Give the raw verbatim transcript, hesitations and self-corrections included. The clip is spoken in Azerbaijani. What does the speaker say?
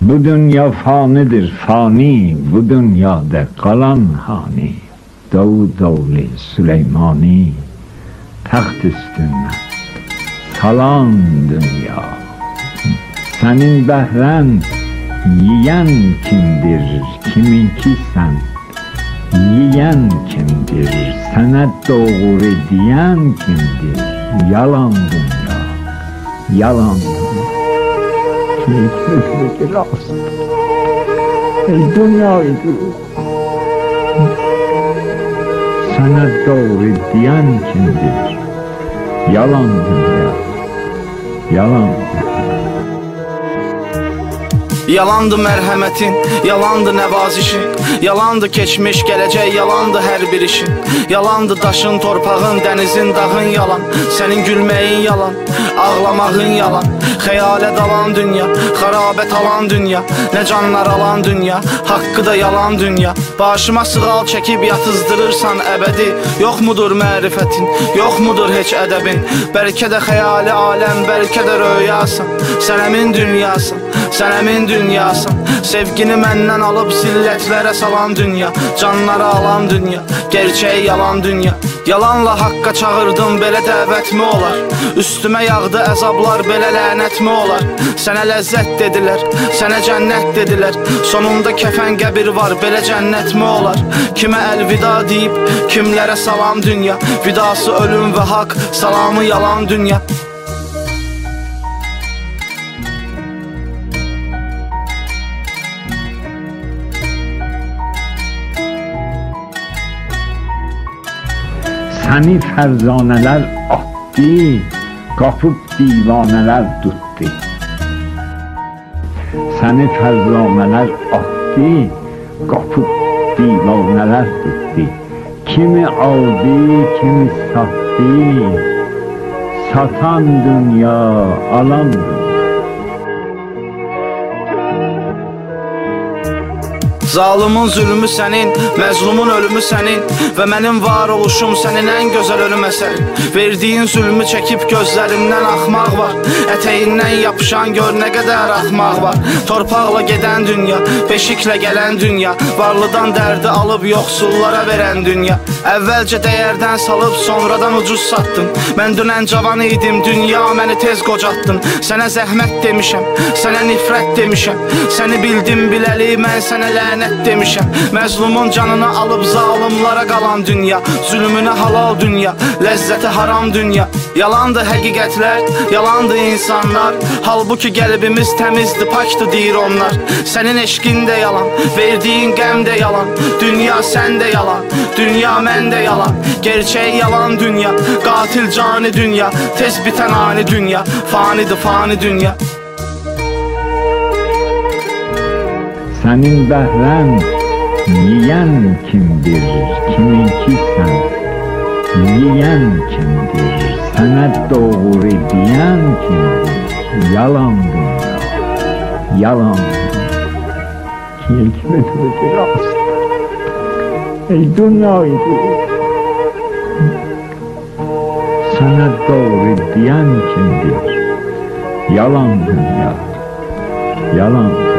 Bu dünya fanidir fani, bu dünyada kalan hani. Davud oğlu Süleymani, taxt üstüne salan dünya. Senin behren yiyen kimdir, kiminki sen? Yiyen kimdir, sana doğru diyen kimdir? Yalan dünya, yalan dünya. Hikmetindeki lazım. Ey dünyayı sana doğru diyen kimdir? Yalan dünya, yalan dünya. Yalandı mərhəmətin, yalandı nəvazişin, yalandı keçmiş, gələcək, yalandı hər bir işin. Yalandı daşın, torpağın, dənizin, dağın yalan, sənin gülməyin yalan, ağlamağın yalan. Xəyalə dalan dünya, xarabət alan dünya, nə canlar alan dünya, haqqı da yalan dünya. Başıma sığal çəkib yatızdırırsan əbədi, yox mudur mərifətin, yox mudur heç ədəbin. Bəlkə də xəyali aləm, bəlkə də röyasan, sənəmin dünyasın, sənəmin dünyasın. Sevgini məndən alıb zillətlərə salan dünya, canları alan dünya, gerçəyi yalan dünya. Yalanla haqqa çağırdım, belə dəvətmi olar? Üstümə yağdı əzablar, belə lənətmi olar? Sənə ləzzət dedilər, sənə cənnət dedilər, sonunda kəfən qəbir var, belə cənnətmi olar? Kimə əlvida deyib, kimlərə salam dünya, vidası ölüm və haqq, salamı yalan dünya. Səni fərzanələr atdı, qapıb divanələr tutdu. Səni fərzanələr atdı, qapıb divanələr tutdu. Kimi aldı, kimi sattı, satan dünya, alan dünya. Zalımın zülmü sənin, məzlumun ölümü sənin və mənim var oluşum sənin ən gözəl ölüm əsərin. Verdiyin zülmü çəkib gözlərimdən axmaq var, ətəyindən yapışan gör nə qədər axmaq var. Torpaqla gedən dünya, beşiklə gələn dünya, varlıdan dərdi alıb yoxsullara verən dünya. Əvvəlcə dəyərdən salıb sonradan ucuz satdın. Mən dünən cavan idim, dünya məni tez qocatdın. Sənə zəhmət demişəm, sənə nifrət demişəm, səni bildim biləli mən sənə lənət demişəm. Məzlumun canını alıb zalimlara qalan dünya, zülmünə halal dünya, ləzzəti haram dünya. Yalandı həqiqətlər, yalandı insanlar, halbuki qəlbimiz təmizdir, pakdır deyir onlar. Sənin eşqin də yalan, verdiyin qəm də yalan, dünya sən də yalan, dünya mən də yalan. Gerçək yalan dünya, qatil cani dünya, tez bitən ani dünya, fanidir fani dünya. Senin behren yiyen kimdir, kiminki sen? Yiyen kimdir, sana doğru diyen kimdir? Yalan dünya, yalan dünya. Hikmetindeki lazım. Ey dünyayı sana doğru diyen kimdir? Yalan dünya, yalan dünya.